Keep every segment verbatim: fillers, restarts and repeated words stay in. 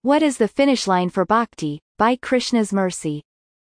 What is the finish line for bhakti, by Krishna's mercy?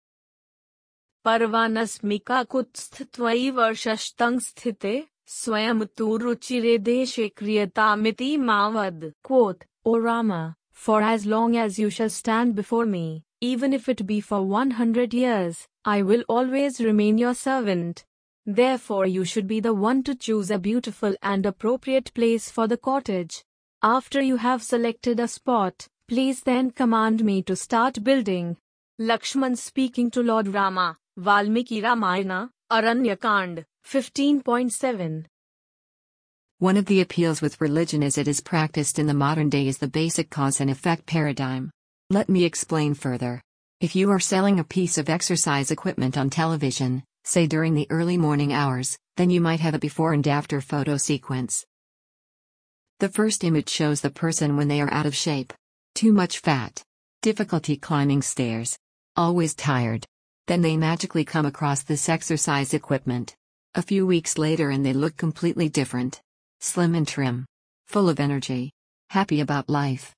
Parvanasmika kutsthtvai varshashtang sthite, swayam tu ruchire deshe kriyatamiti mavad. Quote, O Rama, for as long as you shall stand before me, even if it be for one hundred years, I will always remain your servant. Therefore you should be the one to choose a beautiful and appropriate place for the cottage. After you have selected a spot, please then command me to start building. Lakshman speaking to Lord Rama, Valmiki Ramayana, Aranyakand, fifteen point seven. One of the appeals with religion as it is practiced in the modern day is the basic cause and effect paradigm. Let me explain further. If you are selling a piece of exercise equipment on television, say during the early morning hours, then you might have a before and after photo sequence. The first image shows the person when they are out of shape. Too much fat. Difficulty climbing stairs. Always tired. Then they magically come across this exercise equipment. A few weeks later and they look completely different. Slim and trim. Full of energy. Happy about life.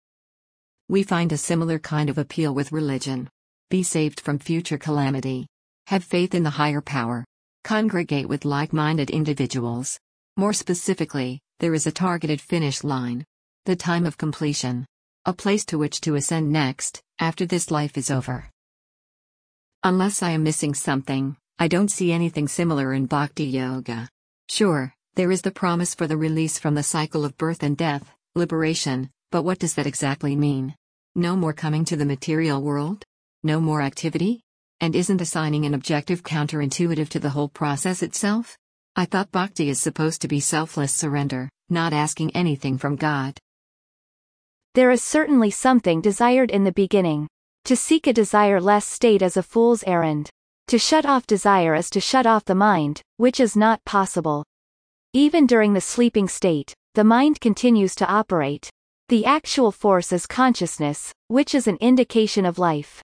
We find a similar kind of appeal with religion. Be saved from future calamity. Have faith in the higher power. Congregate with like-minded individuals. More specifically, there is a targeted finish line. The time of completion. A place to which to ascend next, after this life is over. Unless I am missing something, I don't see anything similar in Bhakti Yoga. Sure, there is the promise for the release from the cycle of birth and death, liberation, but what does that exactly mean? No more coming to the material world? No more activity? And isn't assigning an objective counterintuitive to the whole process itself? I thought Bhakti is supposed to be selfless surrender, not asking anything from God. There is certainly something desired in the beginning. To seek a desire-less state is a fool's errand. To shut off desire is to shut off the mind, which is not possible. Even during the sleeping state, the mind continues to operate. The actual force is consciousness, which is an indication of life.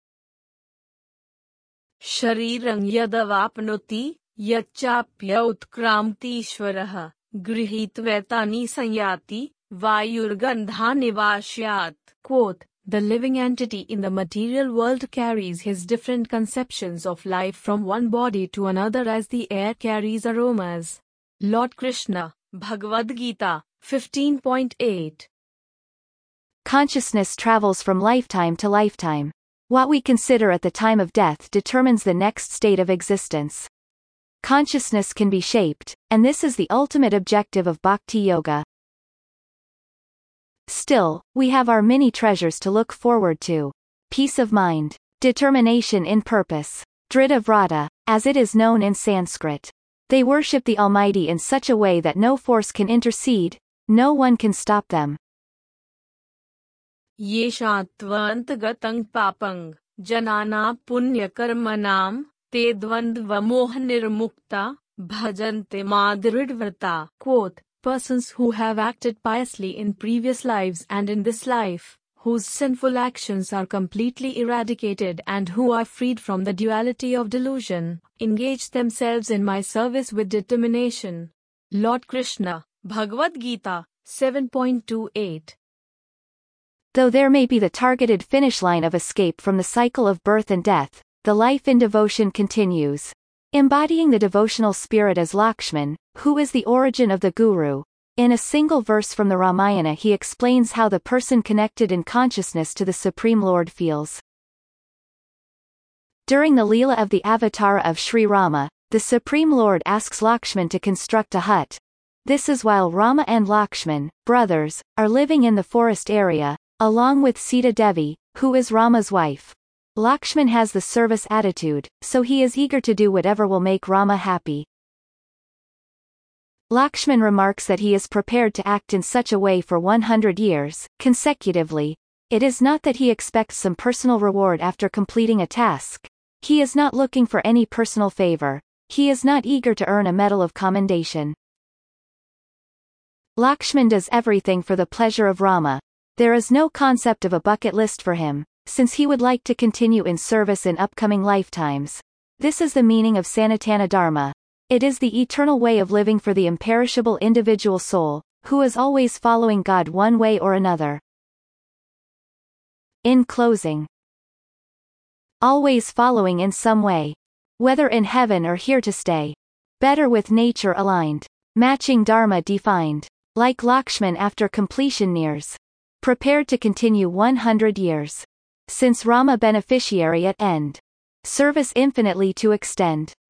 Sharirang yadavapnoti, yachapya utkramti ishvaraha, grihitvetani sanyati, vayurgandha nivashyat. Quote, the living entity in the material world carries his different conceptions of life from one body to another as the air carries aromas. Lord Krishna, Bhagavad Gita, fifteen point eight. Consciousness travels from lifetime to lifetime. What we consider at the time of death determines the next state of existence. Consciousness can be shaped, and this is the ultimate objective of Bhakti Yoga. Still, we have our many treasures to look forward to. Peace of mind, determination in purpose, Dhrita Vrata, as it is known in Sanskrit. They worship the Almighty in such a way that no force can intercede, no one can stop them. Yeshatvantagatang papang, janana punyakarmanam, te dvandvamoh nirmukta, bhajante madridvrta. Quote, persons who have acted piously in previous lives and in this life, whose sinful actions are completely eradicated and who are freed from the duality of delusion, engage themselves in my service with determination. Lord Krishna, Bhagavad Gita, seven point two eight. Though there may be the targeted finish line of escape from the cycle of birth and death, the life in devotion continues. Embodying the devotional spirit as Lakshman, who is the origin of the Guru. In a single verse from the Ramayana he explains how the person connected in consciousness to the Supreme Lord feels. During the Leela of the Avatara of Sri Rama, the Supreme Lord asks Lakshman to construct a hut. This is while Rama and Lakshman, brothers, are living in the forest area, along with Sita Devi, who is Rama's wife. Lakshman has the service attitude, so he is eager to do whatever will make Rama happy. Lakshman remarks that he is prepared to act in such a way for one hundred years, consecutively. It is not that he expects some personal reward after completing a task. He is not looking for any personal favor. He is not eager to earn a medal of commendation. Lakshman does everything for the pleasure of Rama. There is no concept of a bucket list for him, since he would like to continue in service in upcoming lifetimes. This is the meaning of Sanatana Dharma. It is the eternal way of living for the imperishable individual soul, who is always following God one way or another. In closing, always following in some way. Whether in heaven or here to stay. Better with nature aligned. Matching dharma defined. Like Lakshman after completion nears. Prepared to continue one hundred years. Since Rama beneficiary at end. Service infinitely to extend.